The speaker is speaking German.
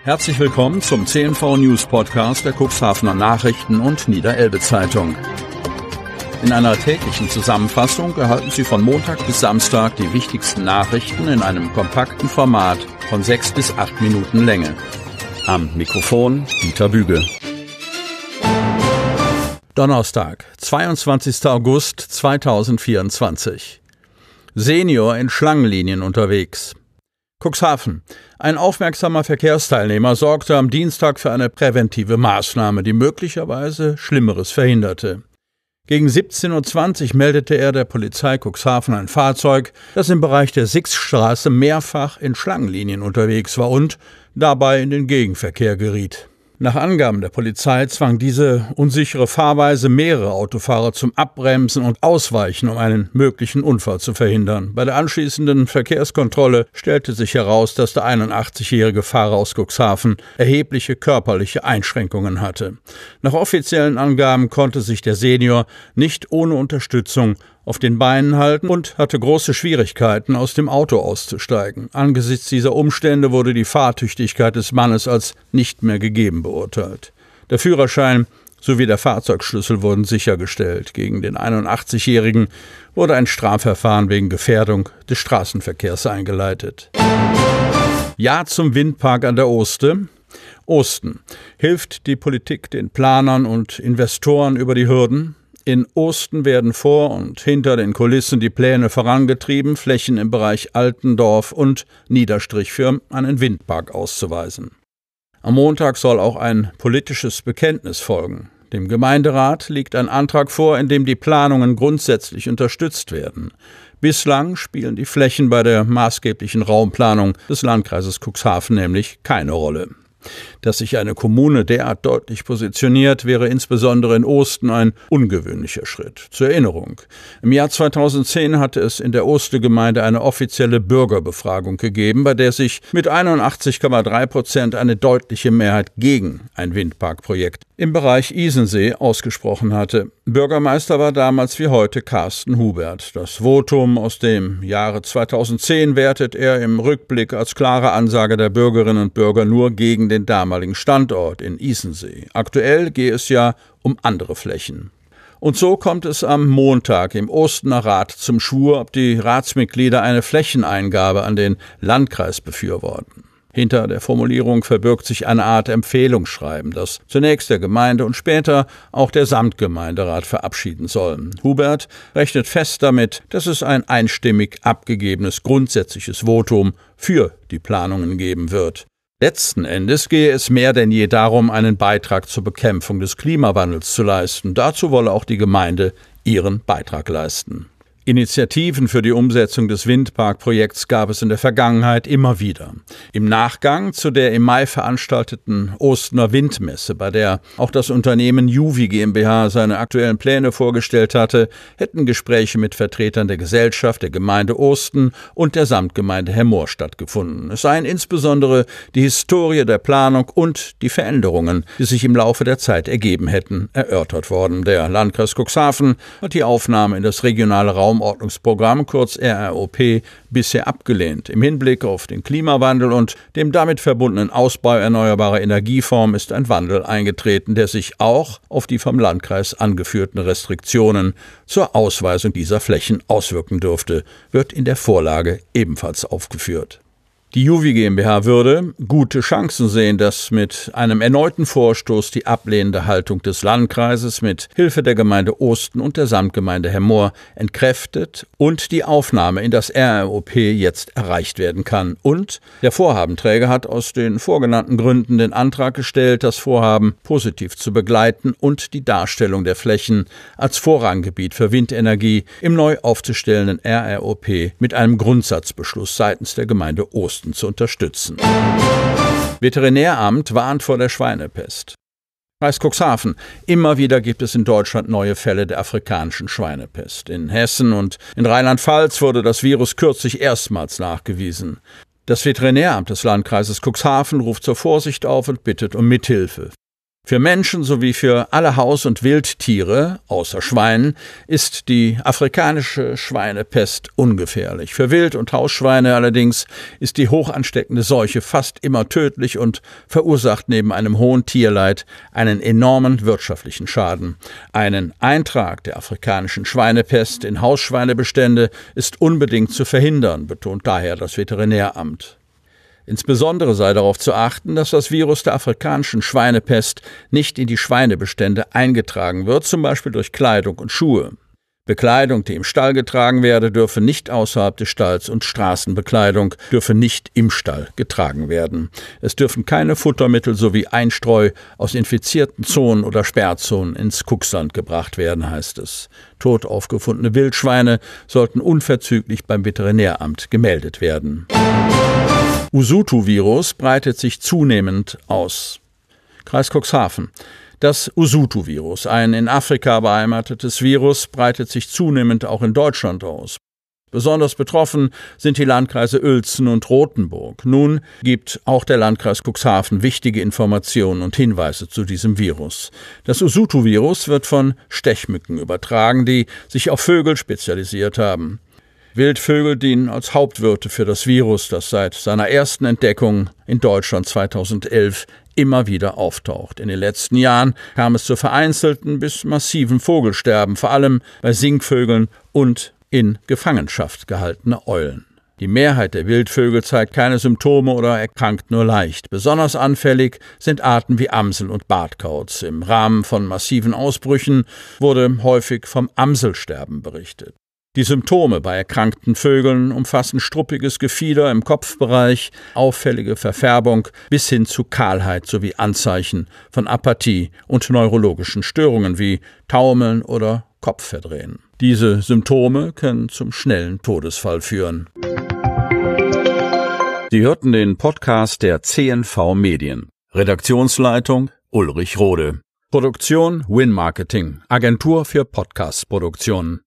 Herzlich willkommen zum CNV News Podcast der Cuxhavener Nachrichten und Niederelbe Zeitung. In einer täglichen Zusammenfassung erhalten Sie von Montag bis Samstag die wichtigsten Nachrichten in einem kompakten Format von 6 bis 8 Minuten Länge. Am Mikrofon Dieter Büge. Donnerstag, 22. August 2024. Senior in Schlangenlinien unterwegs. Cuxhaven. Ein aufmerksamer Verkehrsteilnehmer sorgte am Dienstag für eine präventive Maßnahme, die möglicherweise Schlimmeres verhinderte. Gegen 17:20 Uhr meldete er der Polizei Cuxhaven ein Fahrzeug, das im Bereich der Sixstraße mehrfach in Schlangenlinien unterwegs war und dabei in den Gegenverkehr geriet. Nach Angaben der Polizei zwang diese unsichere Fahrweise mehrere Autofahrer zum Abbremsen und Ausweichen, um einen möglichen Unfall zu verhindern. Bei der anschließenden Verkehrskontrolle stellte sich heraus, dass der 81-jährige Fahrer aus Cuxhaven erhebliche körperliche Einschränkungen hatte. Nach offiziellen Angaben konnte sich der Senior nicht ohne Unterstützung auf den Beinen halten und hatte große Schwierigkeiten, aus dem Auto auszusteigen. Angesichts dieser Umstände wurde die Fahrtüchtigkeit des Mannes als nicht mehr gegeben beurteilt. Der Führerschein sowie der Fahrzeugschlüssel wurden sichergestellt. Gegen den 81-Jährigen wurde ein Strafverfahren wegen Gefährdung des Straßenverkehrs eingeleitet. Ja zum Windpark an der Oste. Osten. Hilft die Politik den Planern und Investoren über die Hürden? In Osten werden vor und hinter den Kulissen die Pläne vorangetrieben, Flächen im Bereich Altendorf und Niederstrich für einen Windpark auszuweisen. Am Montag soll auch ein politisches Bekenntnis folgen. Dem Gemeinderat liegt ein Antrag vor, in dem die Planungen grundsätzlich unterstützt werden. Bislang spielen die Flächen bei der maßgeblichen Raumplanung des Landkreises Cuxhaven nämlich keine Rolle. Dass sich eine Kommune derart deutlich positioniert, wäre insbesondere in Osten ein ungewöhnlicher Schritt. Zur Erinnerung: Im Jahr 2010 hatte es in der Oste-Gemeinde eine offizielle Bürgerbefragung gegeben, bei der sich mit 81,3% eine deutliche Mehrheit gegen ein Windparkprojekt im Bereich Isensee ausgesprochen hatte. Bürgermeister war damals wie heute Carsten Hubert. Das Votum aus dem Jahre 2010 wertet er im Rückblick als klare Ansage der Bürgerinnen und Bürger nur gegen den damaligen Standort in Isensee. Aktuell gehe es ja um andere Flächen. Und so kommt es am Montag im Ostener Rat zum Schwur, ob die Ratsmitglieder eine Flächeneingabe an den Landkreis befürworten. Hinter der Formulierung verbirgt sich eine Art Empfehlungsschreiben, das zunächst der Gemeinde und später auch der Samtgemeinderat verabschieden soll. Hubert rechnet fest damit, dass es ein einstimmig abgegebenes grundsätzliches Votum für die Planungen geben wird. Letzten Endes gehe es mehr denn je darum, einen Beitrag zur Bekämpfung des Klimawandels zu leisten. Dazu wolle auch die Gemeinde ihren Beitrag leisten. Initiativen für die Umsetzung des Windparkprojekts gab es in der Vergangenheit immer wieder. Im Nachgang zu der im Mai veranstalteten Ostener Windmesse, bei der auch das Unternehmen Juvi GmbH seine aktuellen Pläne vorgestellt hatte, hätten Gespräche mit Vertretern der Gesellschaft, der Gemeinde Osten und der Samtgemeinde Hemmoor stattgefunden. Es seien insbesondere die Historie der Planung und die Veränderungen, die sich im Laufe der Zeit ergeben hätten, erörtert worden. Der Landkreis Cuxhaven hat die Aufnahme in das regionale Raumordnungsprogramm, kurz RROP, bisher abgelehnt. Im Hinblick auf den Klimawandel und dem damit verbundenen Ausbau erneuerbarer Energieformen ist ein Wandel eingetreten, der sich auch auf die vom Landkreis angeführten Restriktionen zur Ausweisung dieser Flächen auswirken dürfte, wird in der Vorlage ebenfalls aufgeführt. Die Juvi GmbH würde gute Chancen sehen, dass mit einem erneuten Vorstoß die ablehnende Haltung des Landkreises mit Hilfe der Gemeinde Osten und der Samtgemeinde Hemmoor entkräftet und die Aufnahme in das RROP jetzt erreicht werden kann. Und der Vorhabenträger hat aus den vorgenannten Gründen den Antrag gestellt, das Vorhaben positiv zu begleiten und die Darstellung der Flächen als Vorranggebiet für Windenergie im neu aufzustellenden RROP mit einem Grundsatzbeschluss seitens der Gemeinde Osten zu unterstützen. Veterinäramt warnt vor der Schweinepest. Kreis Cuxhaven. Immer wieder gibt es in Deutschland neue Fälle der afrikanischen Schweinepest. In Hessen und in Rheinland-Pfalz wurde das Virus kürzlich erstmals nachgewiesen. Das Veterinäramt des Landkreises Cuxhaven ruft zur Vorsicht auf und bittet um Mithilfe. Für Menschen sowie für alle Haus- und Wildtiere, außer Schweinen, ist die afrikanische Schweinepest ungefährlich. Für Wild- und Hausschweine allerdings ist die hochansteckende Seuche fast immer tödlich und verursacht neben einem hohen Tierleid einen enormen wirtschaftlichen Schaden. Einen Eintrag der afrikanischen Schweinepest in Hausschweinebestände ist unbedingt zu verhindern, betont daher das Veterinäramt. Insbesondere sei darauf zu achten, dass das Virus der afrikanischen Schweinepest nicht in die Schweinebestände eingetragen wird, zum Beispiel durch Kleidung und Schuhe. Bekleidung, die im Stall getragen werde, dürfe nicht außerhalb des Stalls und Straßenbekleidung dürfe nicht im Stall getragen werden. Es dürfen keine Futtermittel sowie Einstreu aus infizierten Zonen oder Sperrzonen ins Kuxland gebracht werden, heißt es. Tot aufgefundene Wildschweine sollten unverzüglich beim Veterinäramt gemeldet werden. Usutu-Virus breitet sich zunehmend aus. Kreis Cuxhaven. Das Usutu-Virus, ein in Afrika beheimatetes Virus, breitet sich zunehmend auch in Deutschland aus. Besonders betroffen sind die Landkreise Uelzen und Rothenburg. Nun gibt auch der Landkreis Cuxhaven wichtige Informationen und Hinweise zu diesem Virus. Das Usutu-Virus wird von Stechmücken übertragen, die sich auf Vögel spezialisiert haben. Wildvögel dienen als Hauptwirte für das Virus, das seit seiner ersten Entdeckung in Deutschland 2011 immer wieder auftaucht. In den letzten Jahren kam es zu vereinzelten bis massiven Vogelsterben, vor allem bei Singvögeln und in Gefangenschaft gehaltene Eulen. Die Mehrheit der Wildvögel zeigt keine Symptome oder erkrankt nur leicht. Besonders anfällig sind Arten wie Amsel und Bartkauz. Im Rahmen von massiven Ausbrüchen wurde häufig vom Amselsterben berichtet. Die Symptome bei erkrankten Vögeln umfassen struppiges Gefieder im Kopfbereich, auffällige Verfärbung bis hin zu Kahlheit sowie Anzeichen von Apathie und neurologischen Störungen wie Taumeln oder Kopfverdrehen. Diese Symptome können zum schnellen Todesfall führen. Sie hörten den Podcast der CNV Medien. Redaktionsleitung Ulrich Rode. Produktion Win Marketing, Agentur für Podcast-Produktionen.